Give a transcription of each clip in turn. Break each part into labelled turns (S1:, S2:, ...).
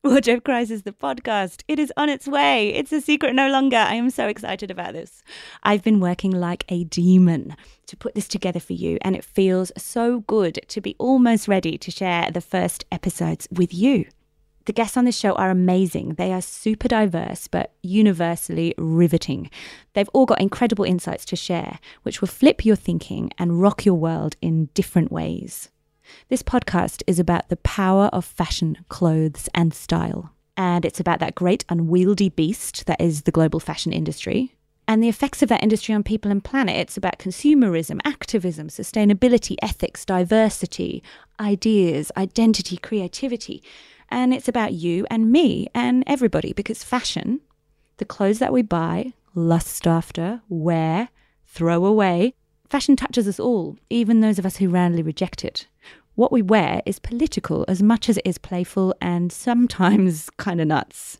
S1: Wardrobe Crisis, the podcast. It is on its way. It's a secret no longer. I am so excited about this. I've been working like a demon to put this together for you, and it feels so good to be almost ready to share the first episodes with you. The guests on this show are amazing. They are super diverse, but universally riveting. They've all got incredible insights to share, which will flip your thinking and rock your world in different ways. This podcast is about the power of fashion, clothes, and style. And it's about that great unwieldy beast that is the global fashion industry and the effects of that industry on people and planet. It's about consumerism, activism, sustainability, ethics, diversity, ideas, identity, creativity. And it's about you and me and everybody, because fashion, the clothes that we buy, lust after, wear, throw away, fashion touches us all, even those of us who roundly reject it. What we wear is political as much as it is playful and sometimes kind of nuts.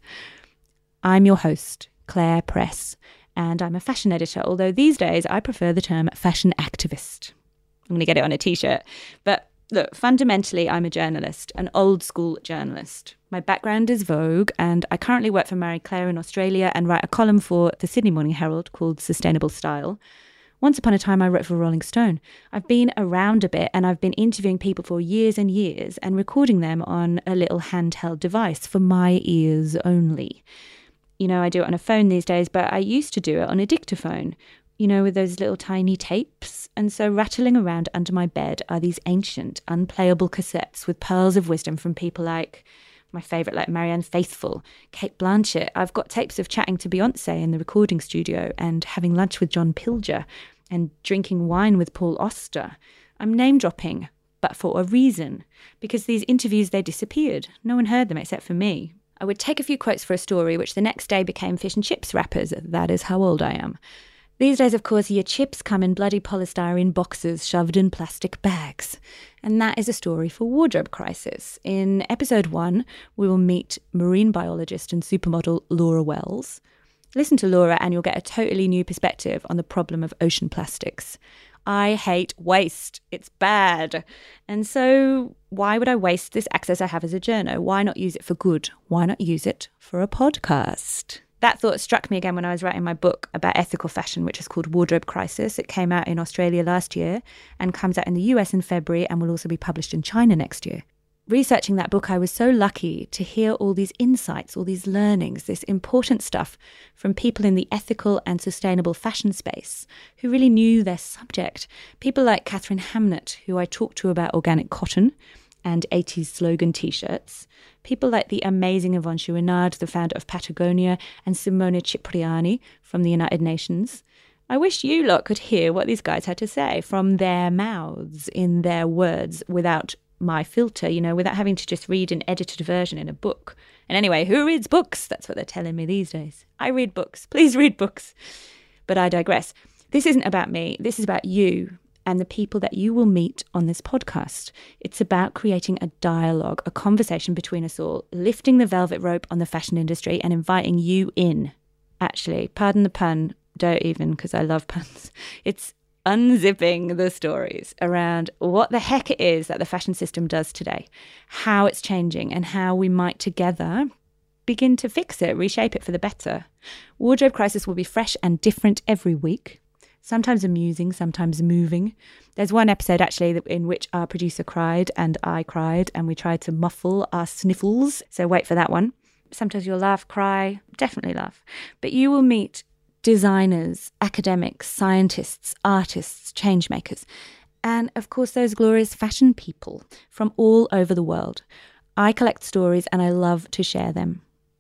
S1: I'm your host, Claire Press, and I'm a fashion editor, although these days I prefer the term fashion activist. I'm going to get it on a t-shirt. But look, fundamentally, I'm a journalist, an old school journalist. My background is Vogue, and I currently work for Marie Claire in Australia and write a column for the Sydney Morning Herald called Sustainable Style. Once upon a time, I wrote for Rolling Stone. I've been around a bit, and I've been interviewing people for years and years and recording them on a little handheld device for my ears only. You know, I do it on a phone these days, but I used to do it on a dictaphone, you know, with those little tiny tapes. And so rattling around under my bed are these ancient, unplayable cassettes with pearls of wisdom from people like my favourite, like Marianne Faithfull, Cate Blanchett. I've got tapes of chatting to Beyonce in the recording studio and having lunch with John Pilger and drinking wine with Paul Auster. I'm name dropping, but for a reason, because these interviews, they disappeared. No one heard them except for me. I would take a few quotes for a story, which the next day became fish and chips wrappers. That is how old I am. These days, of course, your chips come in bloody polystyrene boxes shoved in plastic bags. And that is a story for Wardrobe Crisis. In episode 1, we will meet marine biologist and supermodel Laura Wells. Listen to Laura and you'll get a totally new perspective on the problem of ocean plastics. I hate waste. It's bad. And so why would I waste this access I have as a journo? Why not use it for good? Why not use it for a podcast? That thought struck me again when I was writing my book about ethical fashion, which is called Wardrobe Crisis. It came out in Australia last year and comes out in the US in February and will also be published in China next year. Researching that book, I was so lucky to hear all these insights, all these learnings, this important stuff from people in the ethical and sustainable fashion space who really knew their subject. People like Catherine Hamnett, who I talked to about organic cotton and 80s slogan t-shirts. People like the amazing Yvonne Chouinard, the founder of Patagonia, and Simona Cipriani from the United Nations. I wish you lot could hear what these guys had to say from their mouths, in their words, without my filter, you know, without having to just read an edited version in a book. And anyway, who reads books? That's what they're telling me these days. I read books. Please read books. But I digress. This isn't about me. This is about you and the people that you will meet on this podcast. It's about creating a dialogue, a conversation between us all, lifting the velvet rope on the fashion industry and inviting you in. Actually, pardon the pun, don't even, because I love puns. It's unzipping the stories around what the heck it is that the fashion system does today, how it's changing, and how we might together begin to fix it, reshape it for the better. Wardrobe Crisis will be fresh and different every week, sometimes amusing, sometimes moving. There's one episode actually in which our producer cried and I cried, and we tried to muffle our sniffles, so wait for that one. Sometimes you'll laugh, cry, definitely laugh. But you will meet designers, academics, scientists, artists, changemakers, and of course those glorious fashion people from all over the world. I collect stories and I love to share them.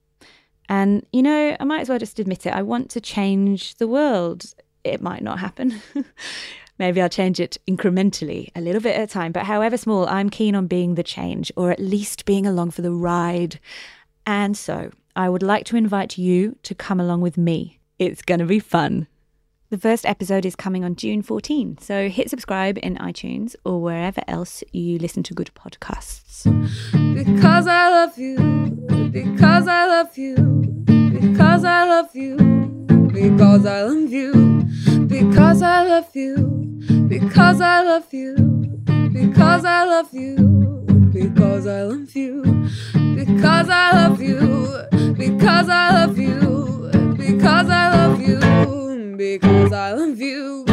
S1: And, you know, I might as well just admit it. I want to change the world. It might not happen. Maybe I'll change it incrementally, a little bit at a time. But however small, I'm keen on being the change, or at least being along for the ride. And so I would like to invite you to come along with me. It's going to be fun. The first episode is coming on June 14, so hit subscribe in iTunes or wherever else you listen to good podcasts.
S2: Because I love you, because I love you, because I love you, because I love you, because I love you, because I love you, because I love you, because I love you, because because I love you, because I love you, because I love you, because I love you.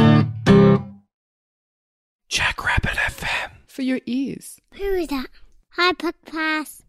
S3: Jackrabbit FM.
S4: For your ears.
S5: Who is that? Hi, Podcast.